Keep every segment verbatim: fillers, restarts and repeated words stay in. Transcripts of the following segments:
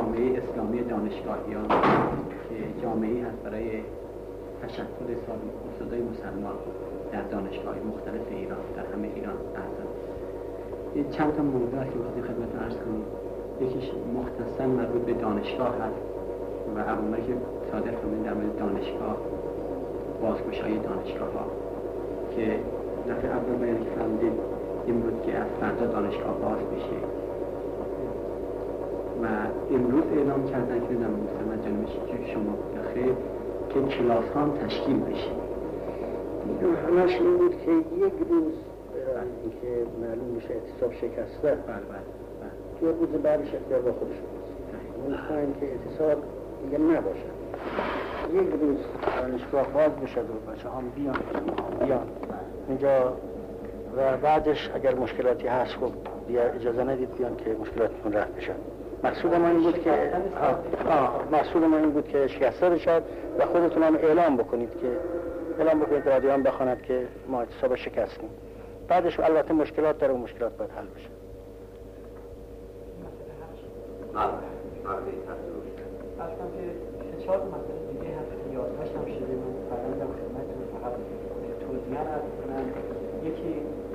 جامعه اسلامی دانشگاهیان که جامعه‌ای هست برای تشکل استادای مسلمان در دانشگاه‌های مختلف ایران، در همه ایران اعضا. چند تا موضوع که وقتی خدمت عرض کنیم، یکیش مختصاً مربوط به دانشگاه هست و عواملی که صادر فرمودین در مورد دانشگاه، بازگشایی دانشگاه ها که دفعه اول بیان که فرمودید این بود که از فردا دانشگاه باز بشه و امروز اعلام کردن که نمیدونم مثلا جنبش شما بخیر که کلاس ها هم تشکیل بشه. همش این بود که یک روز اینکه معلوم میشه اعتصاب شکسته، بله بله یه روز بعدش اختیار با خودشون میخواین که اعتصاب دیگه نباشه، یک روز دانشگاه باز بشه و بچه هم بیان بیان اینجا و بعدش اگر مشکلاتی هست خب بیا اجازه ندید بیان که مشکلاتتون رفع بشه. مقصود ما این بود که مقصود ما این بود که شکسته بشد و خودتون هم اعلام بکنید که اعلام بکنید، رادیو هم بخواند که ما اعتصاب شکستیم. بعدش البته مشکلات داره و مشکلات باید حل بشه. اصلا که چهار مسئله دیگه هست که یادداشت هم شده، من فرمودم خدمتتون فقط توضیح عرض کنم. یکی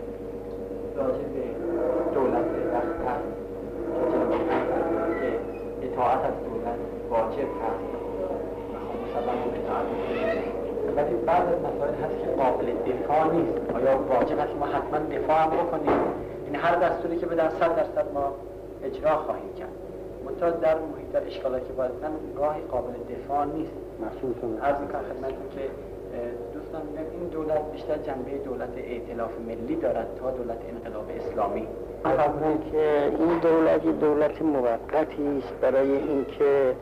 راجع به دولت وقت که جنبه که اطاعت از دولت واجب هست و خب مسلمان اطاعت میکنیم، ولی بعض از مسائل هست که قابل دفاع نیست. آیا واجب هست ما حتما دفاع هم بکنیم؟ این هر دستوری که بدن صد درصد ما اجرا خواهیم کرد، منتها در محیط در اشکالاتی که باید بدن راهی قابل دفاع نیست. مسئولتون عرض میکنم خدمتتون که دوستان این دولت بیشتر جنبه دولت ائتلاف ملی دارد تا دولت انقلاب اسلامی. فرمودن که این دولت دولت موقتی است برای اینکه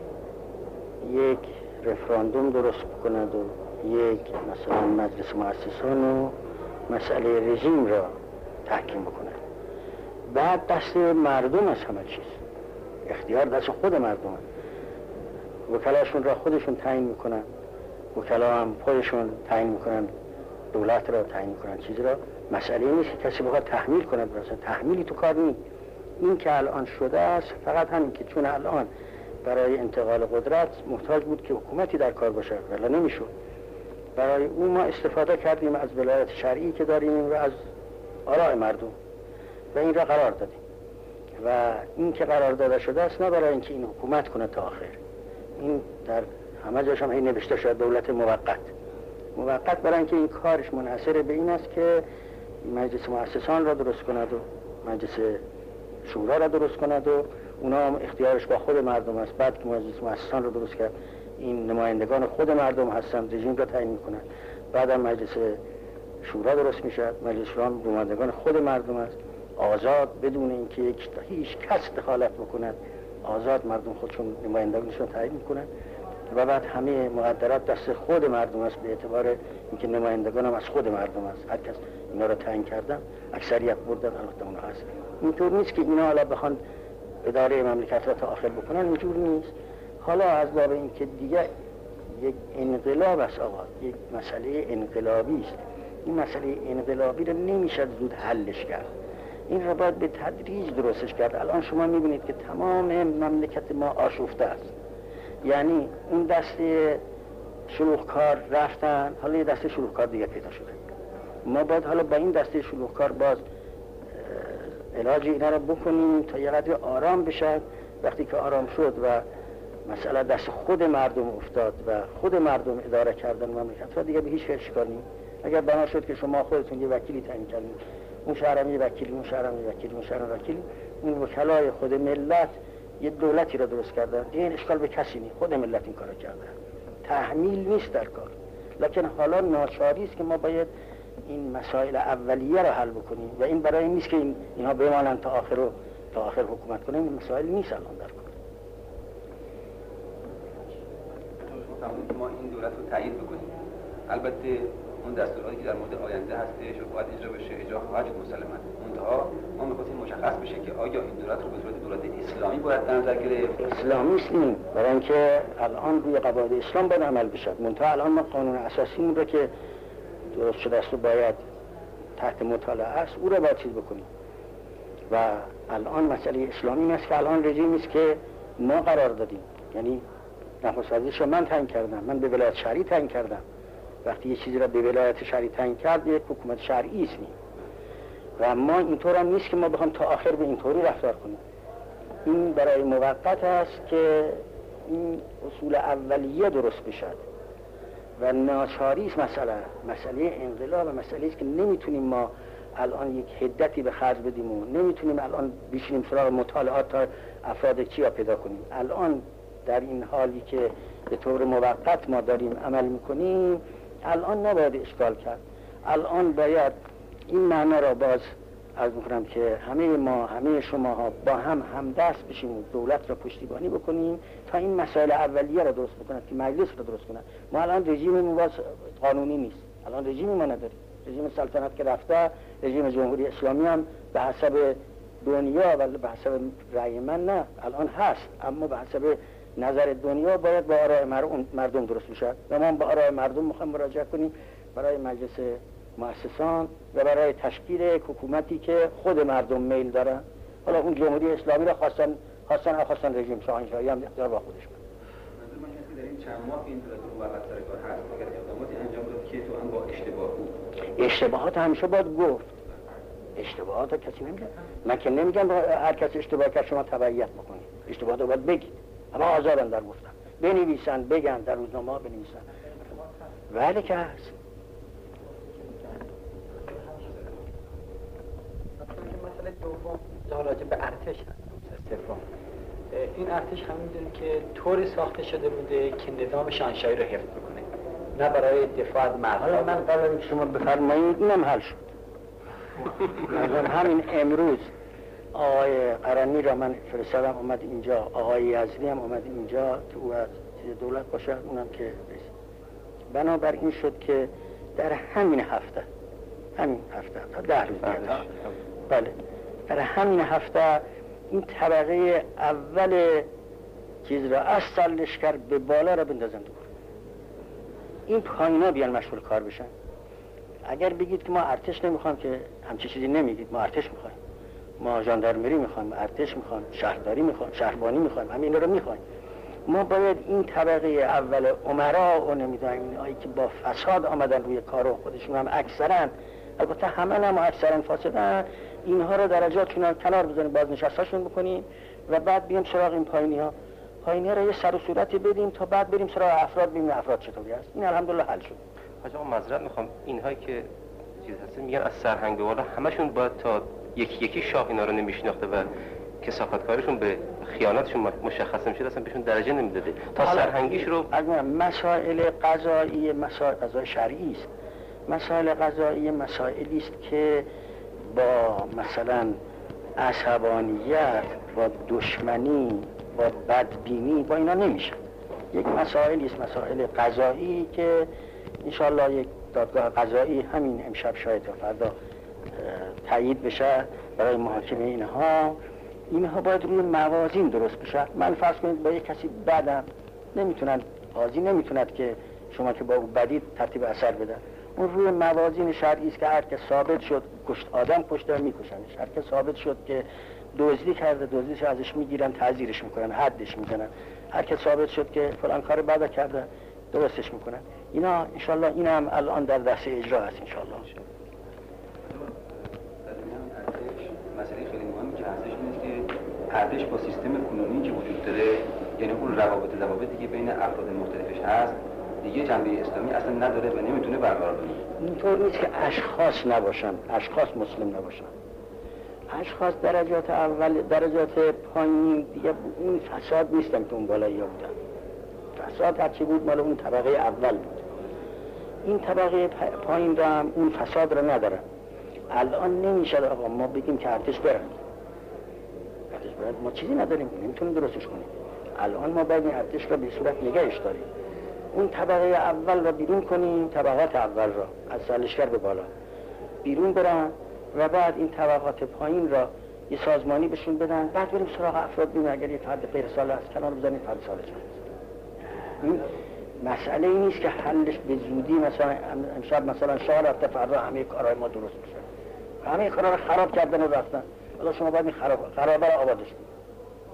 یک رفراندوم درست بکند و یک مثلا مجلس مؤسسان و مسئله رژیم را تحکیم بکند. بعد دست مردم از همه چیز، اختیار دست خود مردم هست. وکلاشون را خودشون تعیین میکنن، وکلا هم خودشون تعیین میکنن، دولت را تعیین میکنن، چیزی را مسئله نیست که کسی بخواد تحمیل کند. مثلا تحمیلی تو کار نیست. این که الان شده است فقط همین که چون الان برای انتقال قدرت محتاج بود که حکومتی در کار باشه، ولی نمیشد. برای اون ما استفاده کردیم از ولایت شرعی که داریم و از آراء مردم و این را قرار دادیم. و این که قرار داده شده است نه برای اینکه این حکومت کنه تا آخر. این در همه جاش هم این نوشته شده دولت موقت. موقت برای اینکه این کارش منحصر به این است که مجلس مؤسسان را درست کند و مجلس شورا را درست کند و اونا هم اختیارش با خود مردم است. بعد که مجلس مؤسسان را درست کرد، این نمایندگان خود مردم هستند، رژیم را تعیین میکنند. بعد هم مجلس شورا درست میشد، مجلس شورا هم نمایندگان خود مردم است، آزاد، بدون اینکه یک هیچ کس دخالت بکند، آزاد مردم خودشون نمایندگانشون تعیین میکنند. و بعد همه مقدرات دست خود مردم است، به اعتبار اینکه نمایندگان هم از خود مردم است. هر کس اینا را تعیین کردن، اکثریت بردن، البته اونها هست. اینطور نیست که اینا حالا بخوان اداره مملکت را تا آخر بکنن، اینجور نیست. حالا از باب اینکه دیگه یک انقلاب است آقا، یک مسئله انقلابی است. این مسئله انقلابی رو نمیشه زود حلش کرد. این را باید به تدریج درستش کرد. الان شما میبینید که تمام مملکت ما آشفته است. یعنی اون دست شلوغکار رفتن، حالا یه دست شلوغکار دیگه پیدا شده. ما باید حالا با این دست شلوغکار باز علاج اینا رو بکنیم تا یه قدر آرام بشن. وقتی که آرام شد و مسئله دست خود مردم افتاد و خود مردم اداره کردن مملکت را، دیگه به هیچ اشکال نیست. اگر بنا شد که شما خودتون یه وکیلی تعیین کردین، اون شهرم یه وکیلی، اون شهرم یه وکیلی، اون شهرم وکیلی، اون وکلای خود ملت یه دولتی را درست کردن، این اشکال به کسی نیست. خود ملت این کارو کردن، تحمیل نیست در کار. لکن حالا ناچاری است که ما باید این مسائل اولیه را حل بکنیم و این برای این نیست که این اینها بمانن تا آخر و تا آخر حکومت کنیم. این مسائل نیست الان در کار. ما این دولت رو تایید بکنیم. البته اون دستوراتی که در مورد آینده هستش و باید اجرا بشه اجرا خواهد شد مسلماً. منتها ما می‌خواستیم مشخص بشه که آیا این دولت رو به صورت دولت اسلامی باید در نظر گرفت؟ اسلامی نیست، برای اینکه الان روی قواعد اسلام باید عمل بشه. منتها الان ما قانون اساسیمون رو که درست شده است و باید تحت مطالعه است، او را باید چیز بکنیم. و الان مسئله اسلامی است که الان رژیمی است که ما قرار دادیم. یعنی نخست وزیرش رو من تعیین کردم، من به ولایت شهری تعیین کردم. وقتی یه چیزی را به ولایت شهری تعیین کرد یک حکومت شرعی است. و ما اینطور هم نیست که ما بخوام تا آخر به اینطوری رفتار کنیم. این برای موقت است که این اصول اولیه درست بشد و ناچاری است. مسئله مسئله انقلاب و مسئله است که نمیتونیم ما الان یک حدتی به خرج بدیم و نمیتونیم الان بشینیم سراغ مطالعات تا افراد چیا پیدا کنیم. الان در این حالی که به طور موقت ما داریم عمل میکنیم، الان نباید اشکال کرد. الان باید این معنا را باز عرض میکنم که همه ما، همه شماها با هم همدست بشیم و دولت را پشتیبانی بکنیم تا این مسائل اولیه را درست بکنند که مجلس را درست کنند. ما الان رژیممون باز قانونی نیست، الان رژیمی ما نداریم. رژیم سلطنت که رفته، رژیم جمهوری اسلامی هم به حسب دنیا و به حسب رأی من نه الان هست، اما به حسب نظر دنیا باید با آراء مردم درست بشه و ما با آراء مردم میخوایم مراجعه کنیم برای مجلس مؤسسان و برای تشکیل حکومتی که خود مردم میل دارن. حالا اون جمهوری اسلامی را خواستن خواستن یا خواستن رژیم شاهنشاهی هم اختیار با خودش کنه. منظور من اینه که در این چند ماه این دولت موقت سر کار هست، اگر اقداماتی انجام داد که تو هم با اشتباه بود. اشتباهات همیشه باید گفت. اشتباهات کسی نمیگه. من که نمیگم هر کسی اشتباه کرد شما تبعیت بکنید. اشتباهات رو باید بگید. اما آزادن در گفتن. بنویسن، بگن، در روزنامه‌ها بنویسن. ولی که هست. مسئله دوم راجع به ارتش هست. سوم این ارتش هم میدونیم که طوری ساخته شده بوده که نظام شاهنشاهی رو حفظ بکنه، نه برای دفاع از مردم. حالا من قبل که شما بفرمایید اینم حل شد. مثلا همین امروز آقای قرنی را من فرستادم اومد اینجا، آقای یزدی هم اومد اینجا که او از دولت باشه، اونم که رسید. بنابراین شد که در همین هفته همین هفته تا ده روز دیگه بله در همین هفته این طبقه اول چیز را از سر لشکر به بالا را بندازن دور. این پایینا بیان مشغول کار بشن. اگر بگید که ما ارتش نمیخوام، که همچی چیزی نمیگید، ما ارتش میخوایم، ما ژاندارمری میخوایم، ارتش میخوایم، شهرداری میخوایم، شهربانی میخوایم، همین رو میخوایم. ما باید این طبقه اول امرا و نمیدونم اینایی که با فساد آمدن روی کار و خودشون هم اکثرا، البته همه هم اکثرا فاسدن، اینها رو درجاتشون رو کنار بزنیم، بازنشسته‌شون بکنیم و بعد بیام سراغ این پایینی ها. پایینی ها رو یه سر و صورتی بدیم تا بعد بریم سراغ افراد، ببینیم افراد چطوری هست. این الحمدلله حل شد. حاج آقا معذرت میخوام، اینهایی که چیز هست میگن از سرهنگ به بالا همشون باید تا یکی یکی شاه اینا رو نمیشناخته و کثافتکاریشون به خیانتشون مشخص نمیشه، اصلا بهشون درجه نمیداده تا سرهنگیش رو. مسائل قضایی مسائل قضای شرعی است. مسائل قضایی مسائلی است که با مثلا عصبانیت، با دشمنی، با بدبینی با اینا نمیشه. یک مسائلی است، مسائل قضایی که انشالله یک دادگاه قضایی همین امشب شاید تا فردا تایید بشه برای محاکمه اینها. اینها باید روی موازین درست بشه. من فرض کنید با یک کسی بدم، نمیتونن قاضی نمیتوند که شما که با او بدید ترتیب اثر بده. اون روی موازین شرعی است که هر که ثابت شد کشت آدم کشته میکشنش، هر که ثابت شد که دزدی کرده دزدیش ازش میگیرن، تعزیرش میکنن، حدش میزنن، هر که ثابت شد که فلان کار بد کرده درستش میکنن. اینا انشالله این هم الان در دست اجرا هست انشالله. مسئله خیلی مهمی که هستش اینه که ارتش با سیستم کنونی که وجود داره، یعنی اون روابط ضوابطی که بین افراد مختلفش هست دیگه جنبه اسلامی اصلا نداره و نمیتونه برقرار بشه. اینطور نیست که اشخاص نباشن، اشخاص مسلم نباشن. اشخاص درجات اول، درجات پایین دیگه این فساد نیستن که اون بالایی بودن. فساد هرچی بود مال اون طبقه اول بود. این طبقه پایین را هم اون فساد را نداره. الان نمیشه آقا ما بگیم که ارتش برن. ارتش برن ما چیزی نداریم، نمیتونیم درستش کنیم. الان ما باید این ارتش را به صورت نگهش داریم. اون طبقه اول را بیرون کنیم، طبقات اول را از سالشگر به بالا بیرون برن و بعد این طبقات پایین را یه سازمانی بهشون بدن، بعد بریم سراغ افراد ببینیم اگر یه فرد غیر ساله است کنار بزنیم، فرد ساله شد. این مسئله این نیست که حلش به زودی مثلا امشب مثلا شاه رفته فردا همه کارهای ما درست بشه. همه کارا رو خراب کردن و رفتن. حالا شما باید این خراب خرابه رو آبادش کنید.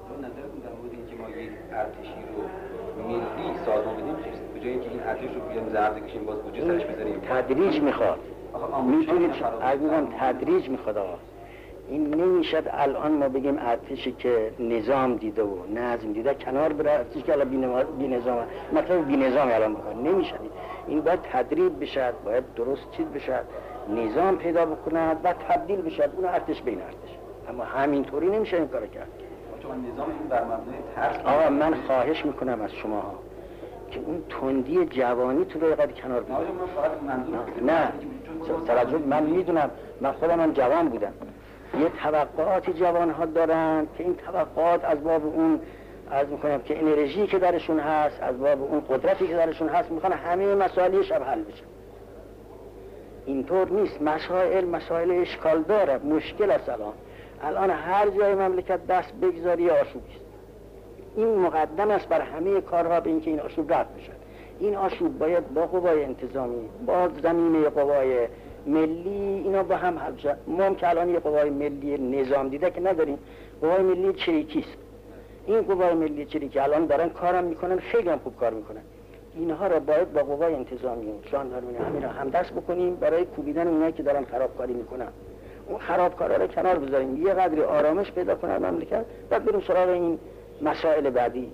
نظرتون در مورد اینکه ما یک ارتشی رو ملی سازمان بدیم چیست؟ به جای اینکه این ارتش رو بیاریم زرد کشیم باز بودجه سرش بذاریم. تدریج میخواد. میتونید عزیزم تدریج میخواد آقا. این نمیشد الان ما بگیم ارتشی که نظام دیده و نظم دیده کنار بره، ارتشی که الان بی نظام مطلب بی نظام الان بکنه نمیشد. این باید تدریب بشه، باید درست چیز بشه، نظام پیدا بکنه و تبدیل بشه اون ارتش بین ارتش. اما همینطوری نمیشه این کارو کرد. چون نظام این بر مبنای ترس. آقا من خواهش میکنم از شما ها که اون تندی جوانی تو رو یقدر کنار بگیرید. نه توجه، من میدونم، من خودم هم جوان بودم. یه توقعاتی جوان ها دارن که این توقعات از باب اون از میکنم که انرژی که درشون هست، از باب اون قدرتی که درشون هست، میخوان همه مسائل شب حل بشه. اینطور نیست. مسائل مسائل اشکال داره، مشکل است. الان الان هر جای مملکت دست بگذاری آشوبی است. این مقدم است بر همه کارها به اینکه این آشوب رفع بشه. این آشوب باید با قوای انتظامی، با زمینه قوای ملی اینا با هم حل بشه. ما هم که الان یه قوای ملی نظام دیده که نداریم، قوای ملی چریکی است. این قوای ملی چریکی الان دارن کارم میکنن، خیلی هم خوب کار میکنن. اینها را باید با قوای انتظامی و ژاندارمری همین را هم دست بکنیم برای کوبیدن اونایی که دارن خرابکاری میکنن. اون خرابکارا رو کنار بذاریم، یه قدری آرامش پیدا کنه مملکت، بعد بریم سراغ این مسائل بعدی.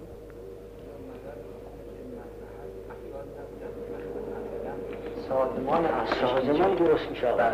سازمان سازمان درست میشه. اول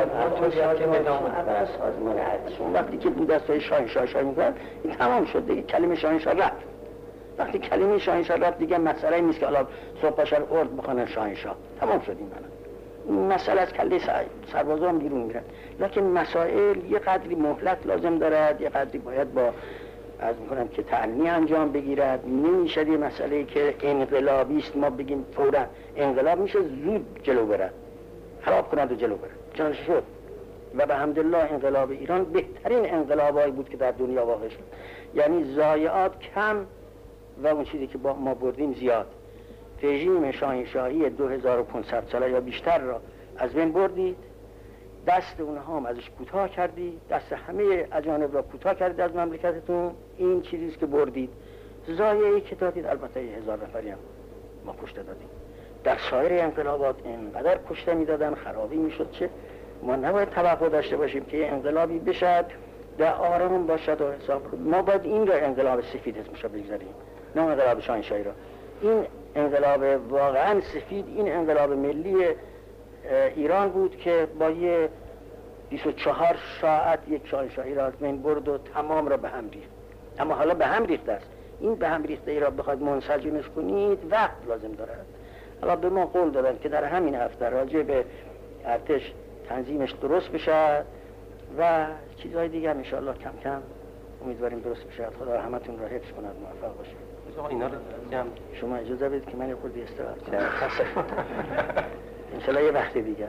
از سازمان ارتش وقتی که بود دستای شاهنشاه شاه میکنن این تمام شد دیگه. کلمه شاهنشاه رفت. وقتی کلمه شاهنشاه رفت دیگه مسئله نیست که حالا صبح پاشن ارد بخونن شاهنشاه. تمام شد این معنی. این مسئله از کله سربازان بیرون میرن. لکن مسائل یه قدری مهلت لازم دارد، یه قدری باید با از میکنم که تعنی انجام بگیرد. نمیشه یه مسئله که انقلابی است ما بگیم فورا انقلاب میشه زود جلو برد، خراب کند و جلو برد. چنانچه شد و به حمدالله انقلاب ایران بهترین انقلابایی بود که در دنیا واقع شد. یعنی ضایعات کم و اون چیزی که با ما بردیم زیاد. رژیم شاهنشاهی دو هزار و پانصد ساله یا بیشتر را از بین بردید، دست اونها هم ازش کوتاه کردید، دست همه اجانب را کوتاه کردید از مملکتتون. این چیزیست که بردید. ضایعی که دادید البته یه هزار نفری هم ما کشته دادیم. در سایر انقلابات اینقدر کشته میدادن، خرابی میشد چه ما نباید توقع داشته باشیم که انقلابی بشد در آرام باشد و حساب. ما باید این را انقلاب سفید اسمش را بگذاریم، نه انقلاب شاهنشاهی را. این انقلاب واقعا سفید، این انقلاب ملی ایران بود که با یه بیست و چهار ساعت یک شاهنشاهی را از بین برد و تمام را به هم ریخت. اما حالا به هم ریخته است. این به هم ریخته ای را بخواید منسجمش کنید وقت لازم دارد. حالا به ما قول دادن که در همین هفته راجع به ارتش تنظیمش درست بشه و چیزهای دیگه هم انشاءالله کم کم امیدواریم درست بشه. خدا همتون را حفظ کند، موفق باشید. اینا رو جمع شما اجازه بدید که من یه خورده استراحت کنم. انشاءالله یه وقت دیگه.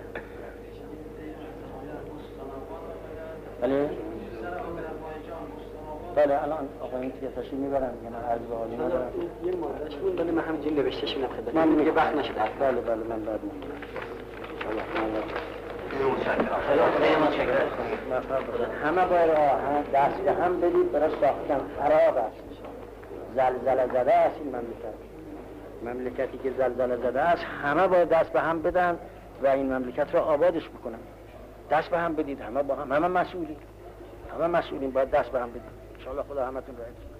بله بله الان آقایون که تشریف میبرن که من عرض به حالی ندارم. یه مادرش بود بله من همینجوری نوشته شونم خدمت. من دیگه وقت نشد. بله بله من بعد میگم. همه باید دست به هم بدید برای ساختن. خراب است، زلزله زده است این مملکت. مملکتی که زلزله زده است همه باید دست به هم بدن و این مملکت را آبادش بکنن. دست به هم بدید، همه با هم، همه مسئولین، همه مسئولین باید دست به هم بدید. انشاءالله خدا همتون را حفظ کنه.